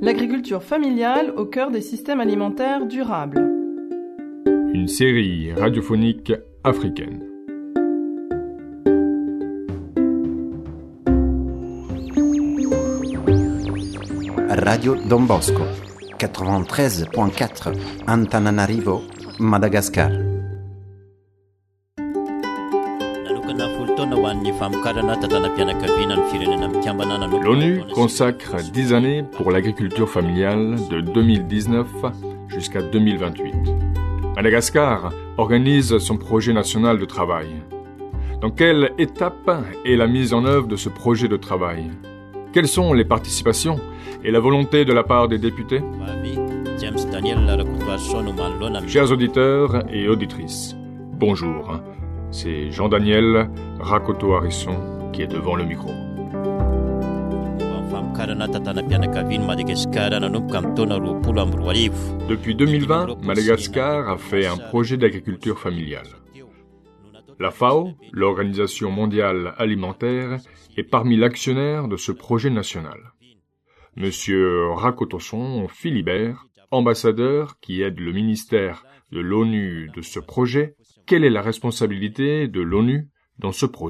L'agriculture familiale au cœur des systèmes alimentaires durables. Une série radiophonique africaine. Radio Don Bosco, 93.4, Antananarivo, Madagascar. L'ONU consacre 10 années pour l'agriculture familiale de 2019 jusqu'à 2028. Madagascar organise son projet national de travail. Dans quelle étape est la mise en œuvre de ce projet de travail ? Quelles sont les participations et la volonté de la part des députés ? Chers auditeurs et auditrices, bonjour. C'est Jean-Daniel Rakoto-Arisson qui est devant le micro. Depuis 2020, Madagascar a fait un projet d'agriculture familiale. La FAO, l'Organisation mondiale alimentaire, est parmi l'actionnaire de ce projet national. Monsieur Rakotoson Philibert, ambassadeur qui aide le ministère de l'ONU de ce projet, quelle est la responsabilité de l'ONU dans ce projet ?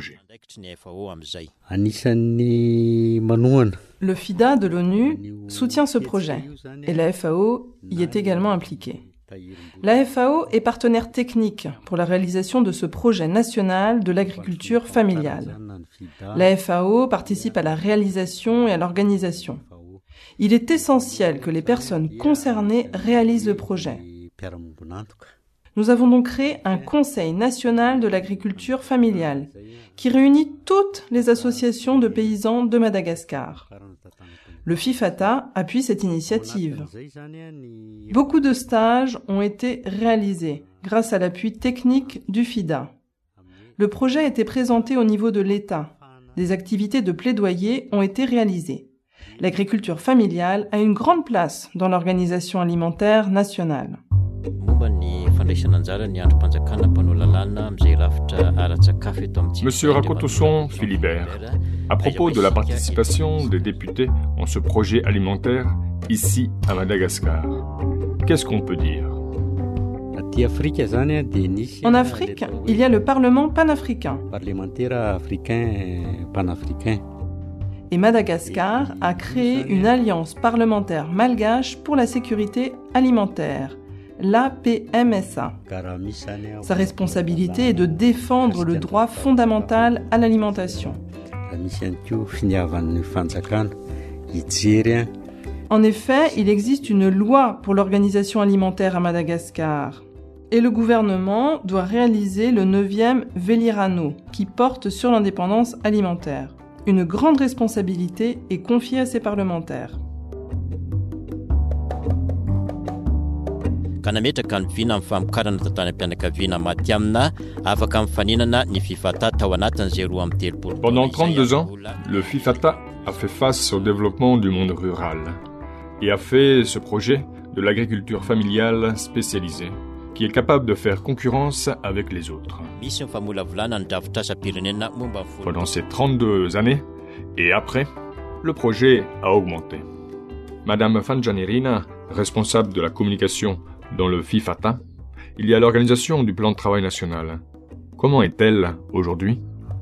Le FIDA de l'ONU soutient ce projet et la FAO y est également impliquée. La FAO est partenaire technique pour la réalisation de ce projet national de l'agriculture familiale. La FAO participe à la réalisation et à l'organisation. Il est essentiel que les personnes concernées réalisent le projet. Nous avons donc créé un Conseil national de l'agriculture familiale qui réunit toutes les associations de paysans de Madagascar. Le FIFATA appuie cette initiative. Beaucoup de stages ont été réalisés grâce à l'appui technique du FIDA. Le projet a été présenté au niveau de l'État. Des activités de plaidoyer ont été réalisées. L'agriculture familiale a une grande place dans l'organisation alimentaire nationale. Monsieur Rakotoson Philibert, à propos de la participation des députés en ce projet alimentaire ici à Madagascar, qu'est-ce qu'on peut dire ? En Afrique, il y a le Parlement panafricain. Et Madagascar a créé une alliance parlementaire malgache pour la sécurité alimentaire, l'APMSA. Sa responsabilité est de défendre le droit fondamental à l'alimentation. En effet, il existe une loi pour l'organisation alimentaire à Madagascar. Et le gouvernement doit réaliser le 9e Vélirano, qui porte sur l'indépendance alimentaire. Une grande responsabilité est confiée à ces parlementaires. Pendant 32 ans, le FIFATA a fait face au développement du monde rural et a fait ce projet de l'agriculture familiale spécialisée qui est capable de faire concurrence avec les autres. Pendant ces 32 années, et après, le projet a augmenté. Madame Fanjanirina, responsable de la communication dans le FIFATA, il y a l'organisation du plan de travail national. Comment est-elle aujourd'hui ?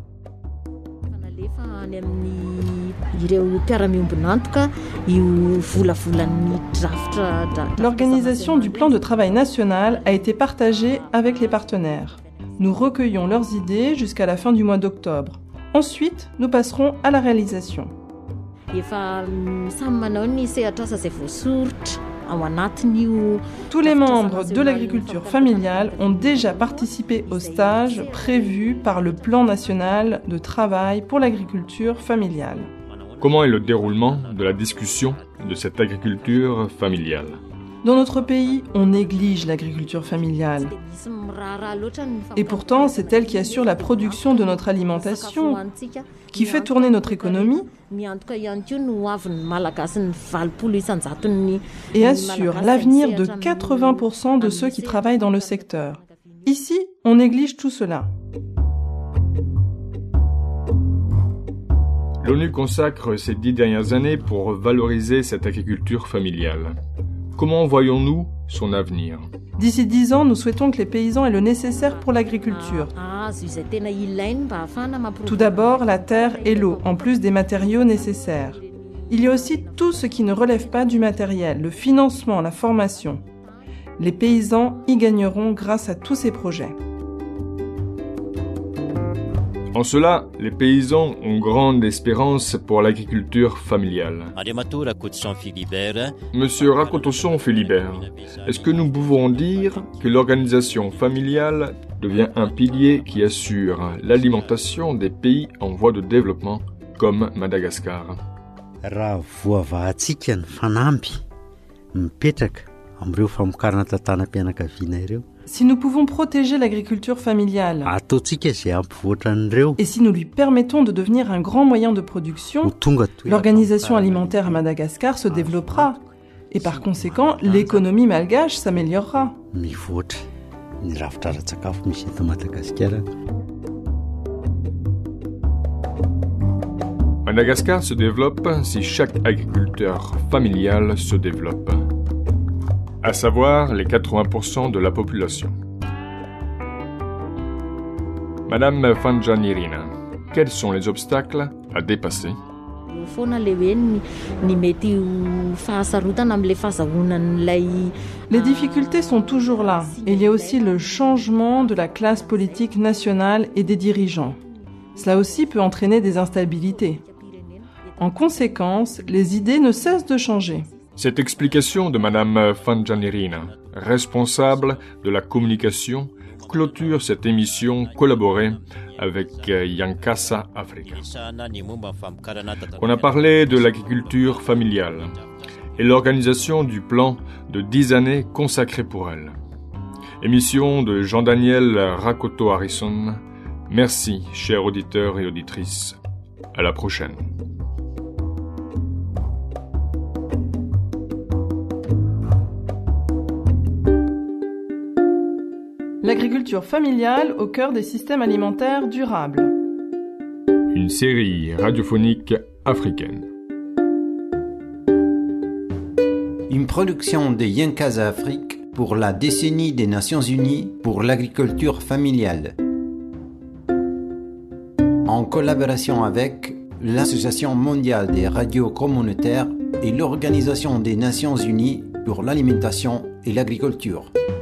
L'organisation du plan de travail national a été partagée avec les partenaires. Nous recueillons leurs idées jusqu'à la fin du mois d'octobre. Ensuite, nous passerons à la réalisation. Tous les membres de l'agriculture familiale ont déjà participé au stage prévu par le plan national de travail pour l'agriculture familiale. Comment est le déroulement de la discussion de cette agriculture familiale ? Dans notre pays, on néglige l'agriculture familiale. Et pourtant, c'est elle qui assure la production de notre alimentation, qui fait tourner notre économie et assure l'avenir de 80% de ceux qui travaillent dans le secteur. Ici, on néglige tout cela. L'ONU consacre ces 10 dernières années pour valoriser cette agriculture familiale. Comment voyons-nous son avenir ? D'ici 10 ans, nous souhaitons que les paysans aient le nécessaire pour l'agriculture. Tout d'abord, la terre et l'eau, en plus des matériaux nécessaires. Il y a aussi tout ce qui ne relève pas du matériel, le financement, la formation. Les paysans y gagneront grâce à tous ces projets. En cela, les paysans ont grande espérance pour l'agriculture familiale. Monsieur Rakotosson Philibert, est-ce que nous pouvons dire que l'organisation familiale devient un pilier qui assure l'alimentation des pays en voie de développement comme Madagascar? Raha voavahantsika ny fanampy mipetraka amin'ireo famokarana tantanam-pianakaviana ireo. Si nous pouvons protéger l'agriculture familiale ataontsika izay ampivoatra an'ireo et si nous lui permettons de devenir un grand moyen de production, l'organisation alimentaire à Madagascar se développera et par conséquent, l'économie malgache s'améliorera. Mivoatra ny rafitra ara-tsakafo misy eto Madagasikara. Madagascar se développe si chaque agriculteur familial se développe, à savoir les 80% de la population. Madame Fanjanirina, quels sont les obstacles à dépasser? Les difficultés sont toujours là. Et il y a aussi le changement de la classe politique nationale et des dirigeants. Cela aussi peut entraîner des instabilités. En conséquence, les idées ne cessent de changer. Cette explication de Madame Fanjanirina, responsable de la communication, clôture cette émission collaborée avec Yankasa Africa. On a parlé de l'agriculture familiale et l'organisation du plan de 10 années consacré pour elle. Émission de Jean-Daniel Rakoto Harrison. Merci, chers auditeurs et auditrices. À la prochaine. L'agriculture familiale au cœur des systèmes alimentaires durables. Une série radiophonique africaine. Une production de Yankasa Afrique pour la décennie des Nations Unies pour l'agriculture familiale. En collaboration avec l'Association mondiale des radios communautaires et l'Organisation des Nations Unies pour l'alimentation et l'agriculture.